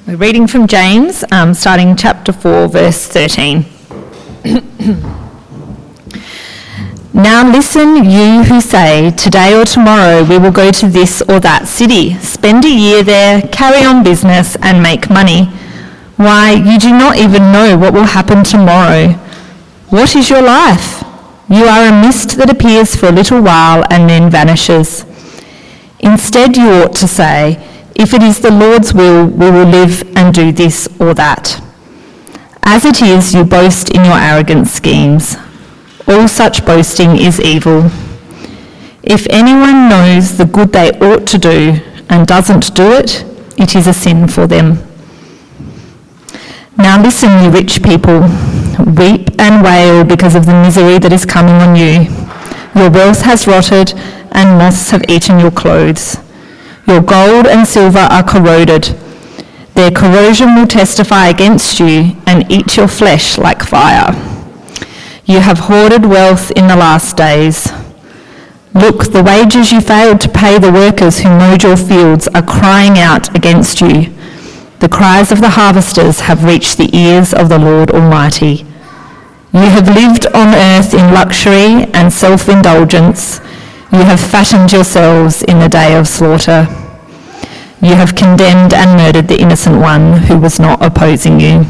We're reading from James, starting chapter 4, verse 13. Now listen, you who say, today or tomorrow we will go to this or that city, spend a year there, carry on business and make money. Why, you do not even know what will happen tomorrow. What is your life? You are a mist that appears for a little while and then vanishes. Instead, you ought to say, if it is the Lord's will, we will live and do this or that. As it is, you boast in your arrogant schemes. All such boasting is evil. If anyone knows the good they ought to do and doesn't do it, it is a sin for them. Now listen, you rich people, weep and wail because of the misery that is coming on you. Your wealth has rotted and moths have eaten your clothes. Your gold and silver are corroded. Their corrosion will testify against you and eat your flesh like fire. You have hoarded wealth in the last days. Look, the wages you failed to pay the workers who mowed your fields are crying out against you. The cries of the harvesters have reached the ears of the Lord Almighty. You have lived on earth in luxury and self-indulgence. You have fattened yourselves in the day of slaughter. You have condemned and murdered the innocent one who was not opposing you.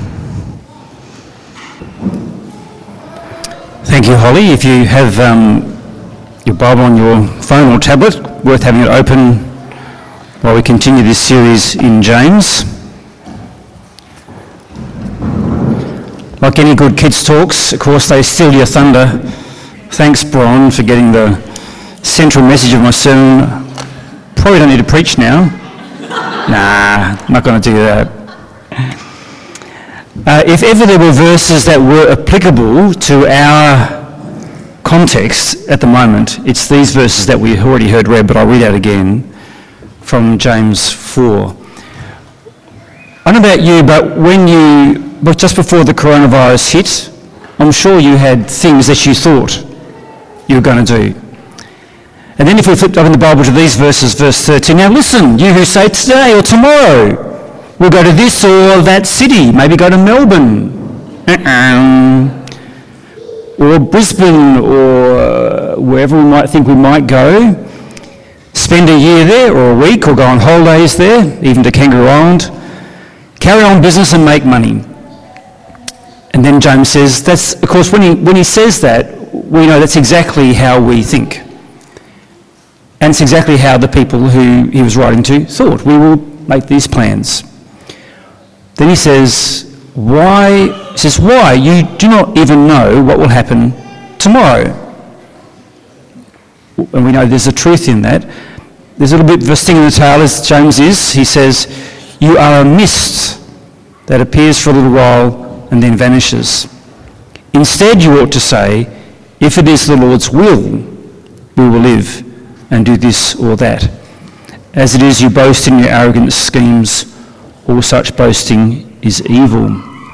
Thank you, Holly. If you have your Bible on your phone or tablet, worth having it open while we continue this series in James. Like any good kids' talks, of course, they steal your thunder. Thanks, Bron, for getting the central message of my sermon. Probably don't need to preach now. Nah, I'm not going to do that. If ever there were verses that were applicable to our context at the moment, it's these verses that we already heard read, but I'll read out again from James 4. I don't know about you, but just before the coronavirus hit, I'm sure you had things that you thought you were going to do. And then if we flipped open the Bible to these verses, verse 13, now listen, you who say today or tomorrow, we'll go to this or that city, maybe go to Melbourne, or Brisbane, or wherever we might think we might go, spend a year there or a week, or go on holidays there, even to Kangaroo Island, carry on business and make money. And then James says, that's, of course, when he says that, we know that's exactly how we think. And it's exactly how the people who he was writing to thought. We will make these plans. Then he says, why? He says, why? You do not even know what will happen tomorrow. And we know there's a truth in that. There's a little bit of a sting in the tail, as James is. He says, you are a mist that appears for a little while and then vanishes. Instead, you ought to say, if it is the Lord's will, we will live and do this or that. As it is, you boast in your arrogant schemes. All such boasting is evil.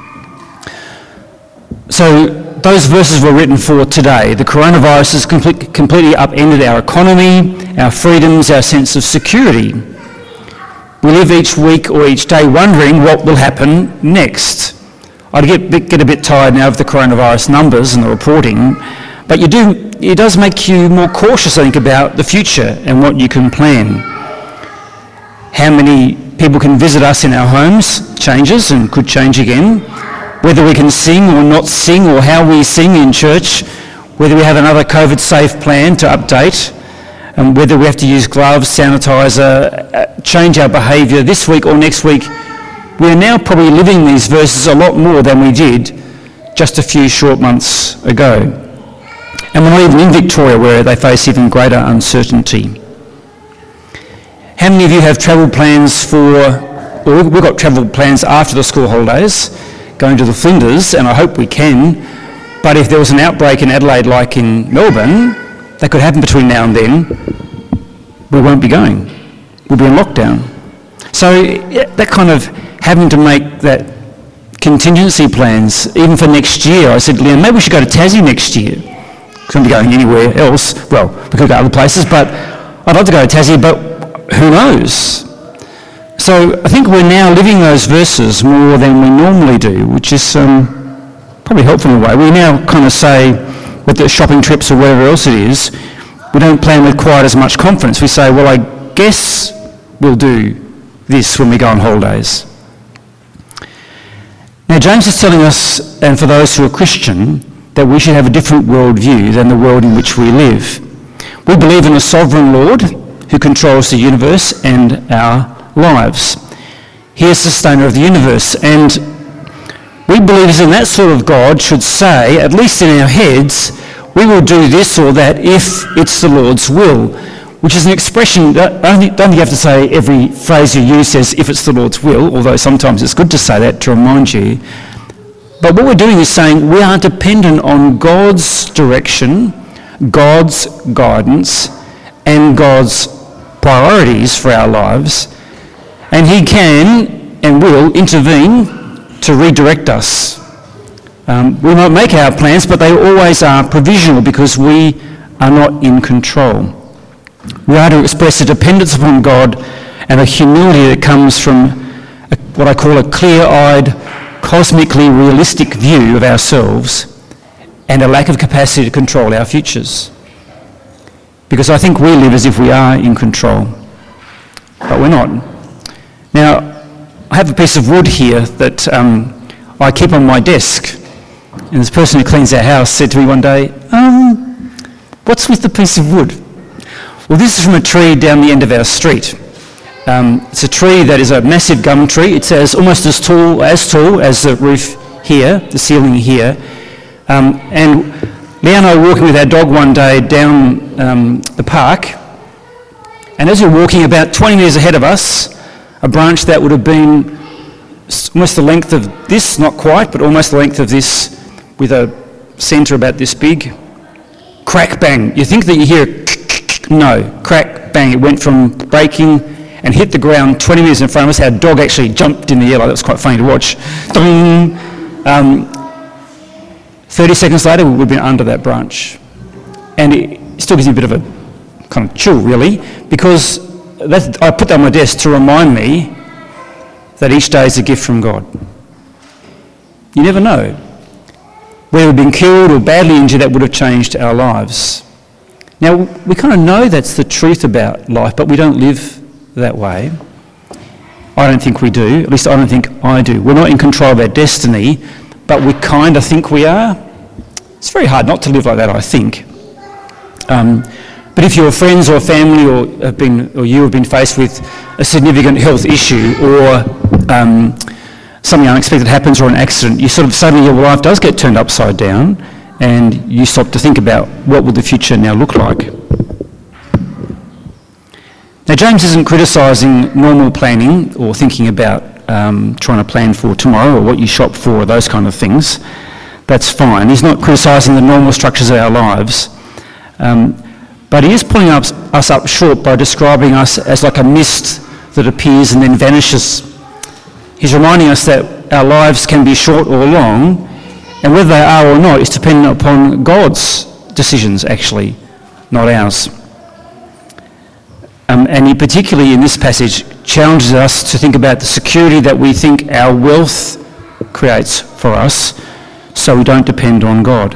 So those verses were written for today. The coronavirus has completely upended our economy, our freedoms, our sense of security. We live each week or each day wondering what will happen next. I get a bit tired now of the coronavirus numbers and the reporting, but it does make you more cautious, I think, about the future and what you can plan. How many people can visit us in our homes changes and could change again. Whether we can sing or not sing, or how we sing in church, whether we have another COVID-safe plan to update, and whether we have to use gloves, sanitizer, change our behaviour this week or next week. We are now probably living these verses a lot more than we did just a few short months ago. And we're not even in Victoria, where they face even greater uncertainty. How many of you have travel plans we've got travel plans after the school holidays, going to the Flinders, and I hope we can, but if there was an outbreak in Adelaide like in Melbourne, that could happen between now and then, we won't be going. We'll be in lockdown. So that kind of having to make that contingency plans, even for next year, I said, Liam, maybe we should go to Tassie next year. Couldn't be going anywhere else. Well, we could go to other places, but I'd love to go to Tassie, but who knows? So So I think we're now living those verses more than we normally do, which is probably helpful in a way. We now kind of say, with the shopping trips or whatever else it is, we don't plan with quite as much confidence. We say, well, I guess we'll do this when we go on holidays. Now, James is telling us, and for those who are Christian, that we should have a different worldview than the world in which we live. We believe in a sovereign Lord who controls the universe and our lives. He is the sustainer of the universe, and we believers in that sort of God should say, at least in our heads, we will do this or that if it's the Lord's will, which is an expression that I don't think you have to say every phrase you use says if it's the Lord's will, although sometimes it's good to say that to remind you. But what we're doing is saying we are dependent on God's direction, God's guidance, and God's priorities for our lives, and He can and will intervene to redirect us. We might make our plans, but they always are provisional because we are not in control. We are to express a dependence upon God and a humility that comes from what I call a clear-eyed, cosmically realistic view of ourselves and a lack of capacity to control our futures. Because I think we live as if we are in control, but we're not. Now, I have a piece of wood here that I keep on my desk. And this person who cleans our house said to me one day, what's with the piece of wood? Well, this is from a tree down the end of our street. It's a tree that is a massive gum tree. It's almost as tall as the roof here, the ceiling here. And Leanne and I were walking with our dog one day down the park. And as we were walking about 20 metres ahead of us, a branch that would have been almost the length of this, not quite, but almost the length of this, with a centre about this big, crack, bang. You think that you hear no, crack, bang. It went from breaking and hit the ground 20 metres in front of us. Our dog actually jumped in the air. That was quite funny to watch. 30 seconds later, we'd been under that branch. And it still gives me a bit of a kind of chill, really, because I put that on my desk to remind me that each day is a gift from God. You never know. Whether we've been killed or badly injured, that would have changed our lives. Now, we kind of know that's the truth about life, but we don't live that way. I don't think we do. At least I don't think I do. We're not in control of our destiny, but we kind of think we are. It's very hard not to live like that, I think. But if your friends or family or you have been faced with a significant health issue or something unexpected happens or an accident, you sort of suddenly your life does get turned upside down and you stop to think about what will the future now look like. Now, James isn't criticising normal planning or thinking about trying to plan for tomorrow or what you shop for or those kind of things. That's fine. He's not criticising the normal structures of our lives. But he is pulling us up short by describing us as like a mist that appears and then vanishes. He's reminding us that our lives can be short or long, and whether they are or not is dependent upon God's decisions, actually, not ours. And he particularly in this passage challenges us to think about the security that we think our wealth creates for us so we don't depend on God.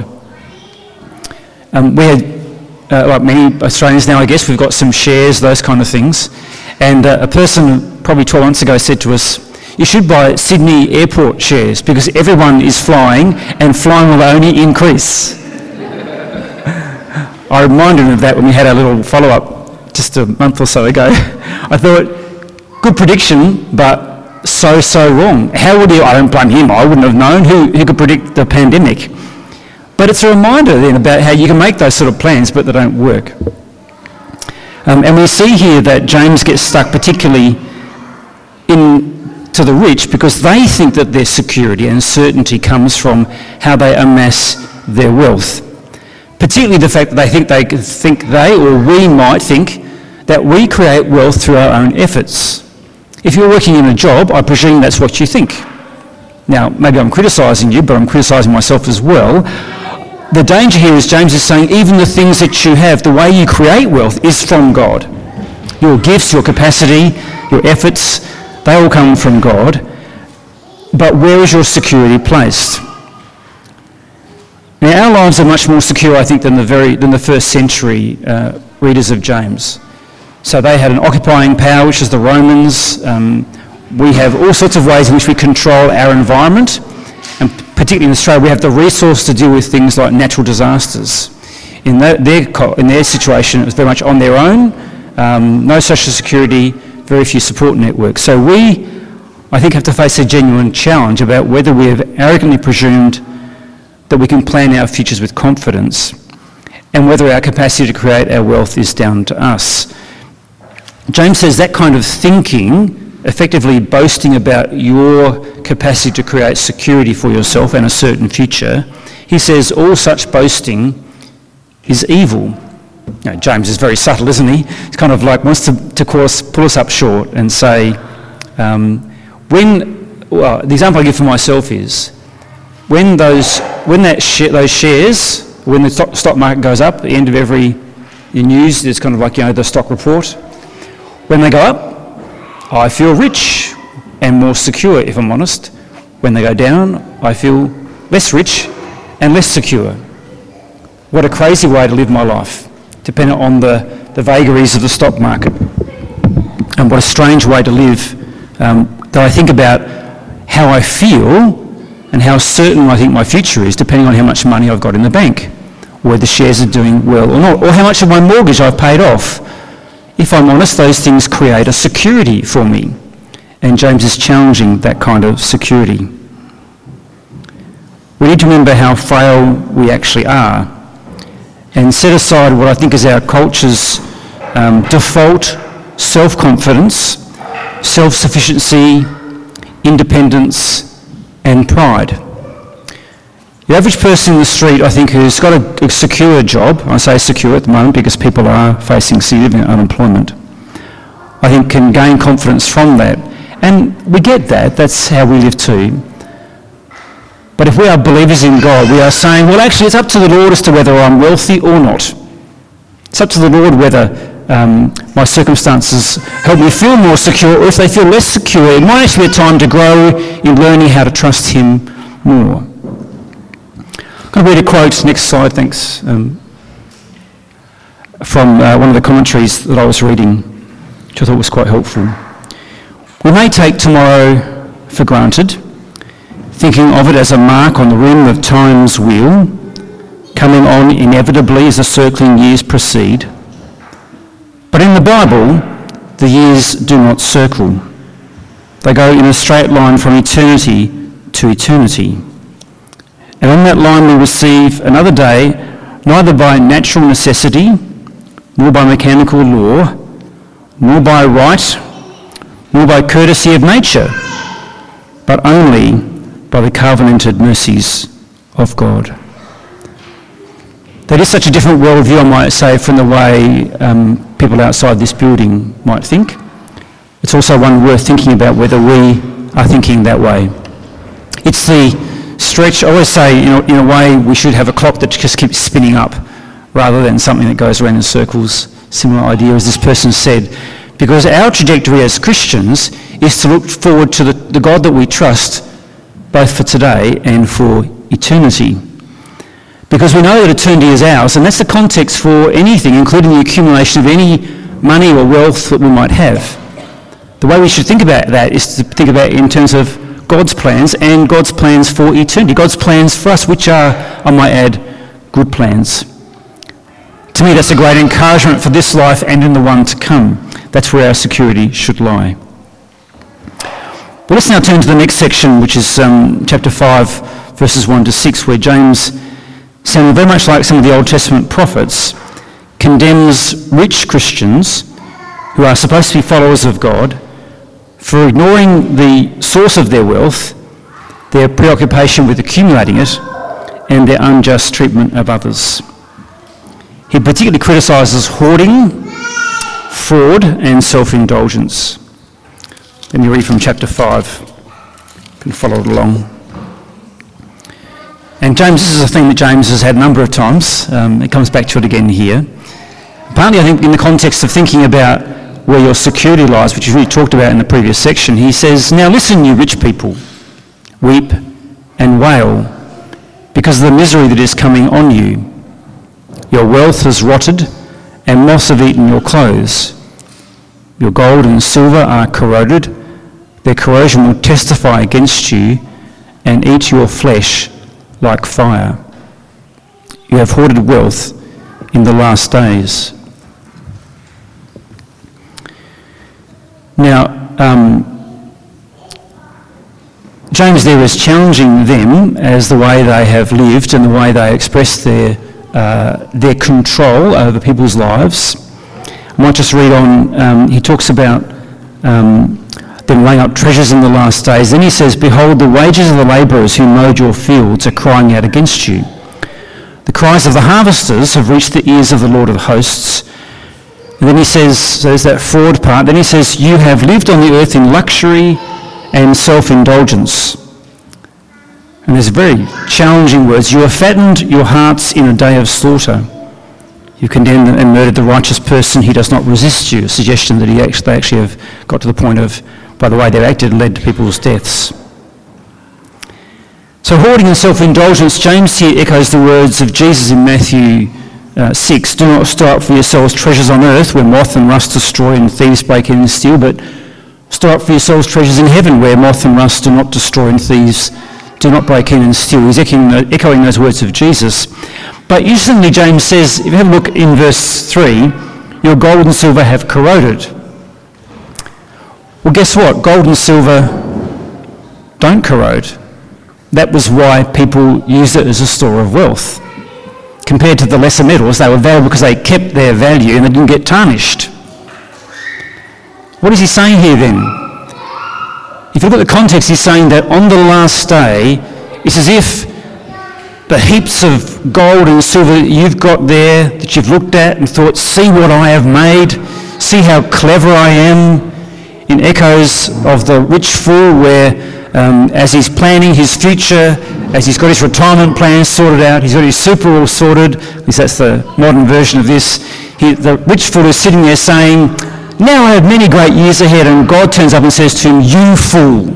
We had, like many Australians now, I guess, we've got some shares, those kind of things. And a person probably 12 months ago said to us, you should buy Sydney Airport shares because everyone is flying and flying will only increase. I reminded him of that when we had our little follow-up just a month or so ago. I thought, good prediction, but so wrong. How would he, I don't blame him, I wouldn't have known who could predict the pandemic. But it's a reminder then about how you can make those sort of plans, but they don't work. And we see here that James gets stuck particularly to the rich because they think that their security and certainty comes from how they amass their wealth. Particularly the fact that they or we might think that we create wealth through our own efforts. If you're working in a job, I presume that's what you think. Now, maybe I'm criticising you, but I'm criticising myself as well. The danger here is James is saying even the things that you have, the way you create wealth is from God. Your gifts, your capacity, your efforts, They all come from God. But where is your security placed? Now, our lives are much more secure, I think, than the first century readers of James. So they had an occupying power, which is the Romans. We have all sorts of ways in which we control our environment, and particularly in Australia, we have the resource to deal with things like natural disasters. In their situation, it was very much on their own, no social security, very few support networks. So we, I think, have to face a genuine challenge about whether we have arrogantly presumed that we can plan our futures with confidence, and whether our capacity to create our wealth is down to us. James says that kind of thinking, effectively boasting about your capacity to create security for yourself and a certain future, he says all such boasting is evil. Now, James is very subtle, isn't he? He's kind of like wants to pull us up short and say, the example I give for myself is, when those shares, when the stock market goes up, at the end of every news, there's kind of like, the stock report. When they go up, I feel rich and more secure, if I'm honest. When they go down, I feel less rich and less secure. What a crazy way to live my life, dependent on the vagaries of the stock market. And what a strange way to live, that I think about how I feel and how certain I think my future is, depending on how much money I've got in the bank, or whether shares are doing well or not, or how much of my mortgage I've paid off. If I'm honest, those things create a security for me. And James is challenging that kind of security. We need to remember how frail we actually are, and set aside what I think is our culture's default self-confidence, self-sufficiency, independence, and pride. The average person in the street, I think, who's got a secure job, I say secure at the moment because people are facing significant unemployment, I think can gain confidence from that. And we get that, that's how we live too. But if we are believers in God, we are saying, well, actually, it's up to the Lord as to whether I'm wealthy or not. It's up to the Lord whether my circumstances help me feel more secure, or if they feel less secure, it might actually be a time to grow in learning how to trust Him more. I'm going to read a quote, next slide, thanks, from one of the commentaries that I was reading, which I thought was quite helpful. We may take tomorrow for granted, thinking of it as a mark on the rim of time's wheel, coming on inevitably as the circling years proceed. But in the Bible, the years do not circle. They go in a straight line from eternity to eternity. And on that line we receive another day, neither by natural necessity, nor by mechanical law, nor by right, nor by courtesy of nature, but only by the covenanted mercies of God. That is such a different worldview, I might say, from the way people outside this building might think. It's also one worth thinking about whether we are thinking that way. It's the stretch, I always say, in a way we should have a clock that just keeps spinning up rather than something that goes around in circles. Similar idea as this person said. Because our trajectory as Christians is to look forward to the God that we trust, both for today and for eternity. Because we know that eternity is ours, and that's the context for anything, including the accumulation of any money or wealth that we might have. The way we should think about that is to think about it in terms of God's plans and God's plans for eternity, God's plans for us, which are, I might add, good plans. To me, that's a great encouragement for this life and in the one to come. That's where our security should lie. Well, let's now turn to the next section, which is chapter 5, verses 1 to 6, where James, sounding very much like some of the Old Testament prophets, condemns rich Christians who are supposed to be followers of God for ignoring the source of their wealth, their preoccupation with accumulating it, and their unjust treatment of others. He particularly criticises hoarding, fraud, and self-indulgence. Let me read from chapter 5. You can follow it along. And James, this is a theme that James has had a number of times. It comes back to it again here. Partly, I think, in the context of thinking about where your security lies, which we talked about in the previous section. He says, "Now listen, you rich people, weep and wail because of the misery that is coming on you. Your wealth has rotted and moths have eaten your clothes. Your gold and silver are corroded. Their corrosion will testify against you and eat your flesh like fire. You have hoarded wealth in the last days." Now, James there is challenging them as the way they have lived and the way they express their control over people's lives. I might just read on. He talks about them laying up treasures in the last days. Then he says, "Behold, the wages of the labourers who mowed your fields are crying out against you. The cries of the harvesters have reached the ears of the Lord of hosts." And then he says, so there's that fraud part, then he says, "You have lived on the earth in luxury and self-indulgence." And there's very challenging words. "You have fattened your hearts in a day of slaughter. You condemned and murdered the righteous person. He does not resist you." A suggestion that they actually have got to the point of, by the way they've acted, led to people's deaths. So hoarding and self-indulgence, James here echoes the words of Jesus in Matthew 6. "Do not store up for yourselves treasures on earth where moth and rust destroy and thieves break in and steal, but store up for yourselves treasures in heaven where moth and rust do not destroy and thieves do not break in and steal." He's echoing those words of Jesus. But interestingly, James says, if you have a look in verse 3, "Your gold and silver have corroded." Well, guess what? Gold and silver don't corrode. That was why people used it as a store of wealth. Compared to the lesser metals, they were valuable because they kept their value and they didn't get tarnished. What is he saying here then? If you look at the context, he's saying that on the last day, it's as if the heaps of gold and silver that you've got there, that you've looked at and thought, "See what I have made, see how clever I am," in echoes of the rich fool where as he's planning his future, as he's got his retirement plans sorted out, he's got his super all sorted, at least that's the modern version of this, the rich fool is sitting there saying, "Now I have many great years ahead," and God turns up and says to him, "You fool,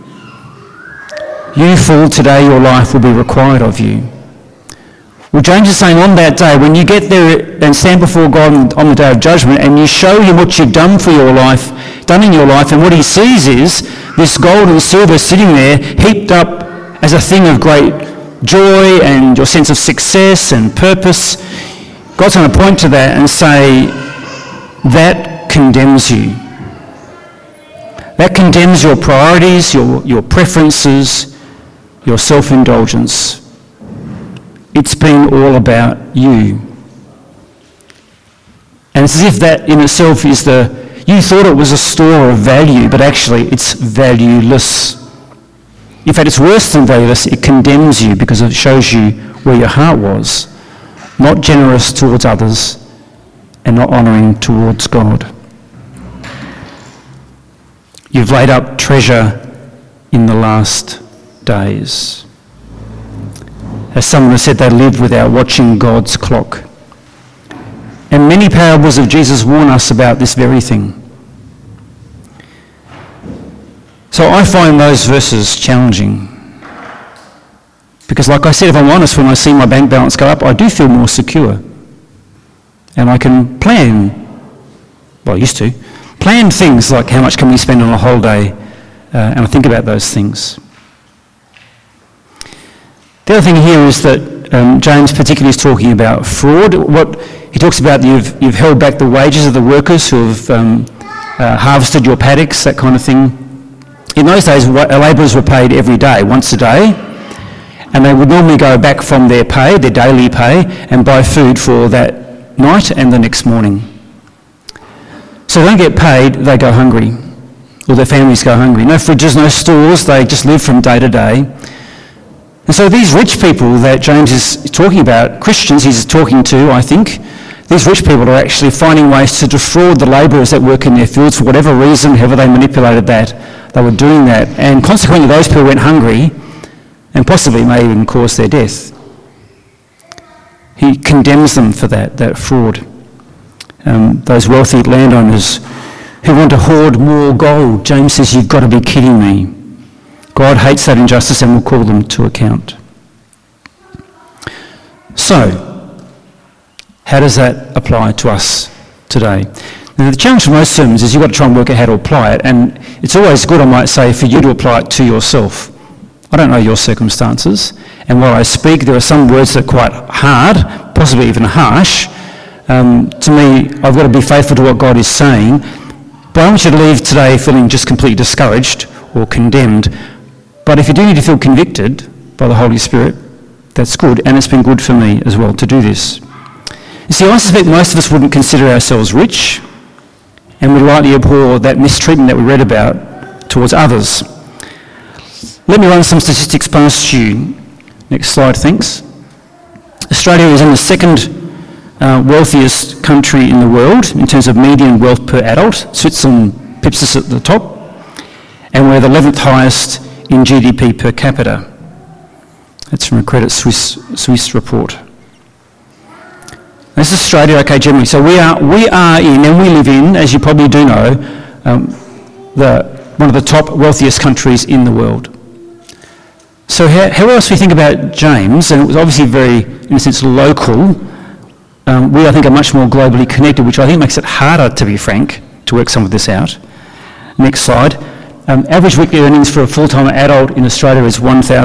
today your life will be required of you." Well, James is saying on that day, when you get there and stand before God on the day of judgment and you show him what you've done in your life, and what he sees is this gold and silver sitting there heaped up as a thing of great joy and your sense of success and purpose, God's going to point to that and say, that condemns you. That condemns your priorities, your preferences, your self-indulgence. It's been all about you. And it's as if that in itself is you thought it was a store of value, but actually it's valueless. In fact, it's worse than valueless. It condemns you because it shows you where your heart was. Not generous towards others and not honouring towards God. You've laid up treasure in the last days. As someone has said, they live without watching God's clock. And many parables of Jesus warn us about this very thing. So I find those verses challenging. Because like I said, if I'm honest, when I see my bank balance go up, I do feel more secure. And I can plan, well, I used to, plan things like how much can we spend on a holiday, and I think about those things. The other thing here is that James particularly is talking about fraud. What he talks about, you've held back the wages of the workers who have harvested your paddocks, that kind of thing. In those days, labourers were paid every day, once a day, and they would normally go back from their pay, their daily pay, and buy food for that night and the next morning. So they don't get paid, they go hungry, or their families go hungry. No fridges, no stores, they just live from day to day. And so these rich people that James is talking about, Christians he's talking to, I think, these rich people are actually finding ways to defraud the labourers that work in their fields for whatever reason, however they manipulated that, they were doing that. And consequently those people went hungry and possibly may even cause their death. He condemns them for that fraud. Those wealthy landowners who want to hoard more gold. James says, you've got to be kidding me. God hates that injustice and will call them to account. So, how does that apply to us today? Now, the challenge for most sermons is you've got to try and work out how to apply it, and it's always good, I might say, for you to apply it to yourself. I don't know your circumstances, and while I speak, there are some words that are quite hard, possibly even harsh. To me, I've got to be faithful to what God is saying, but I don't want you to leave today feeling just completely discouraged or condemned. But if you do need to feel convicted by the Holy Spirit, that's good, and it's been good for me as well to do this. You see, I suspect most of us wouldn't consider ourselves rich, and would rightly abhor that mistreatment that we read about towards others. Let me run some statistics past you. Next slide, thanks. Australia is in the second wealthiest country in the world in terms of median wealth per adult. Switzerland pips us at the top, and we're the 11th highest in GDP per capita. That's from a Credit Suisse report. This is Australia, okay, generally. So we are in, and we live in, as you probably do know, one of the top wealthiest countries in the world. So how else we think about James, and it was obviously very, in a sense, local. We, I think, are much more globally connected, which I think makes it harder, to be frank, to work some of this out. Next slide. Average weekly earnings for a full-time adult in Australia is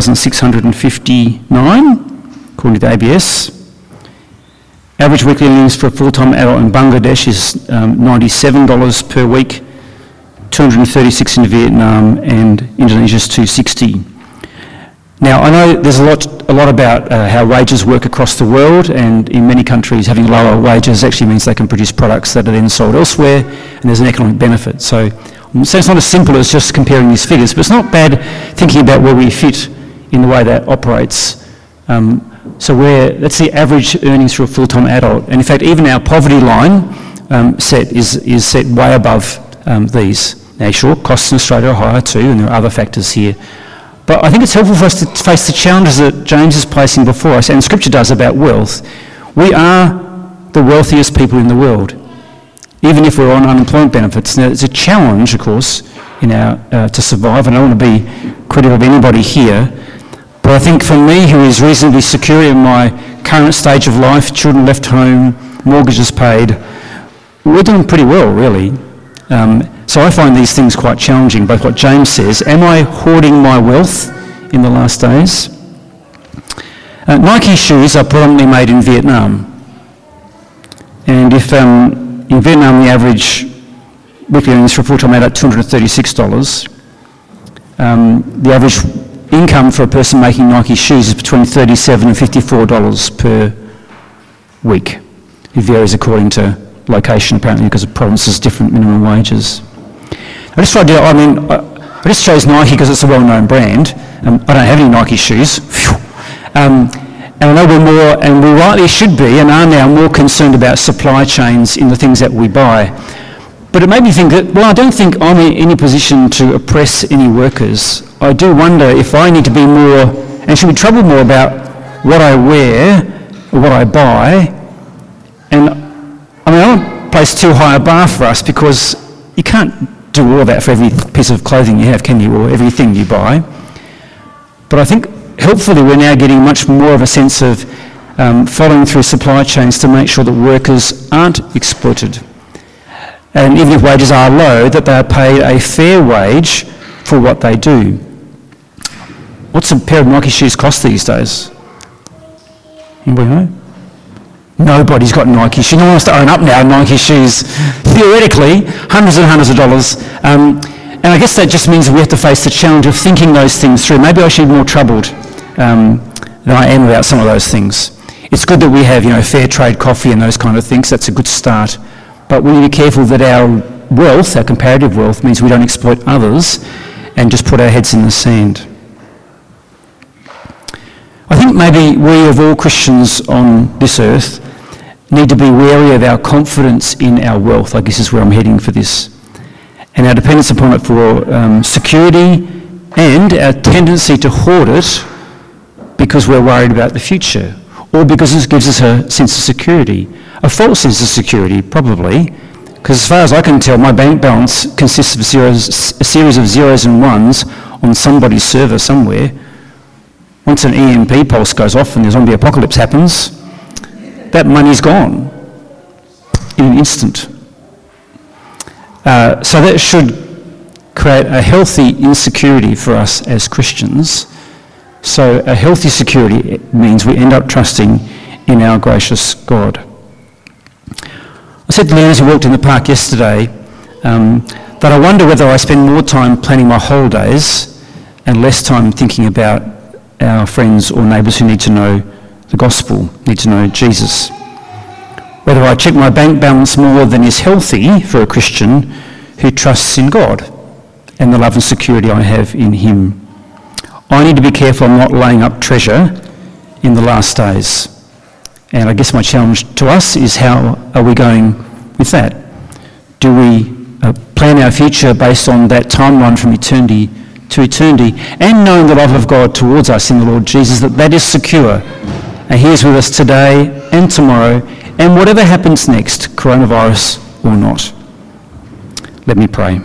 $1,659, according to the ABS. Average weekly earnings for a full-time adult in Bangladesh is $97 per week, $236 in Vietnam, and Indonesia's $260. Now, I know there's a lot about how wages work across the world, and in many countries having lower wages actually means they can produce products that are then sold elsewhere, and there's an economic benefit. So it's not as simple as just comparing these figures, but it's not bad thinking about where we fit in the way that operates. So that's the average earnings for a full-time adult, and in fact even our poverty line is set way above these. Now sure, costs in Australia are higher too, and there are other factors here. But I think it's helpful for us to face the challenges that James is placing before us, and Scripture does, about wealth. We are the wealthiest people in the world, even if we're on unemployment benefits. Now, it's a challenge, of course, to survive, and I don't want to be critical of anybody here, but I think for me, who is reasonably secure in my current stage of life, children left home, mortgages paid, we're doing pretty well, really. So I find these things quite challenging, both what James says, am I hoarding my wealth in the last days? Nike shoes are predominantly made in Vietnam. And if in Vietnam the average weekly earnings for a full-time adult $236, the average income for a person making Nike shoes is between $37 and $54 per week. It varies according to location, apparently, because the provinces different minimum wages. I just chose Nike because it's a well-known brand. I don't have any Nike shoes. And I know we're more, and we rightly should be, and are now more concerned about supply chains in the things that we buy. But it made me think that, well, I don't think I'm in any position to oppress any workers. I do wonder if I need to be more, and should be troubled more about what I wear, or what I buy. And I don't place too high a bar for us, because you can't do all of that for every piece of clothing you have, can you, or everything you buy. But I think helpfully we're now getting much more of a sense of following through supply chains to make sure that workers aren't exploited. And even if wages are low, that they are paid a fair wage for what they do. What's a pair of Nike shoes cost these days? Anybody know? Nobody's got Nike shoes. No one wants to own up now Nike shoes. Theoretically, hundreds and hundreds of dollars. And I guess that just means we have to face the challenge of thinking those things through. Maybe I should be more troubled than I am about some of those things. It's good that we have, fair trade coffee and those kind of things. That's a good start. But we need to be careful that our wealth, our comparative wealth, means we don't exploit others and just put our heads in the sand. I think maybe we, of all Christians on this earth, need to be wary of our confidence in our wealth. I guess is where I'm heading for this. And our dependence upon it for security, and our tendency to hoard it because we're worried about the future, or because it gives us a sense of security. A false sense of security, probably, Because as far as I can tell, my bank balance consists of a series of zeros and ones on somebody's server somewhere. Once an EMP pulse goes off and the zombie apocalypse happens, that money's gone in an instant. So that should create a healthy insecurity for us as Christians. So a healthy security means we end up trusting in our gracious God. I said to Leanne as we walked in the park yesterday that I wonder whether I spend more time planning my holidays and less time thinking about our friends or neighbours who need to know the gospel, need to know Jesus. Whether I check my bank balance more than is healthy for a Christian who trusts in God and the love and security I have in him. I need to be careful I'm not laying up treasure in the last days. And I guess my challenge to us is, how are we going with that? Do we plan our future based on that timeline from eternity to eternity, and knowing the love of God towards us in the Lord Jesus, that is secure, and he is with us today and tomorrow, and whatever happens next, coronavirus or not? Let me pray.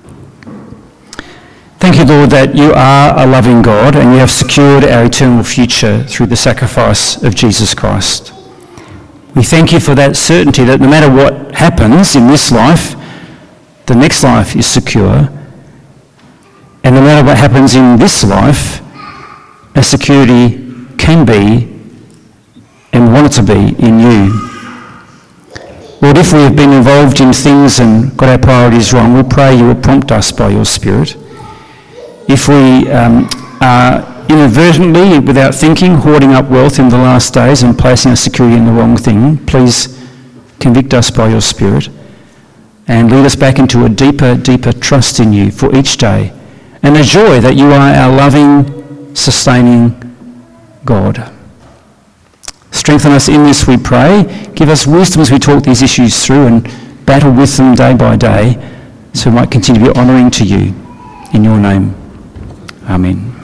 Thank you, Lord, that you are a loving God and you have secured our eternal future through the sacrifice of Jesus Christ. We thank you for that certainty that no matter what happens in this life, the next life is secure. And no matter what happens in this life, our security can be and want it to be in you. Lord, if we have been involved in things and got our priorities wrong, we pray you will prompt us by your Spirit. If we are inadvertently, without thinking, hoarding up wealth in the last days and placing our security in the wrong thing, please convict us by your Spirit and lead us back into a deeper, deeper trust in you for each day, and a joy that you are our loving, sustaining God. Strengthen us in this, we pray. Give us wisdom as we talk these issues through and battle with them day by day, so we might continue to be honouring to you. In your name. Amen.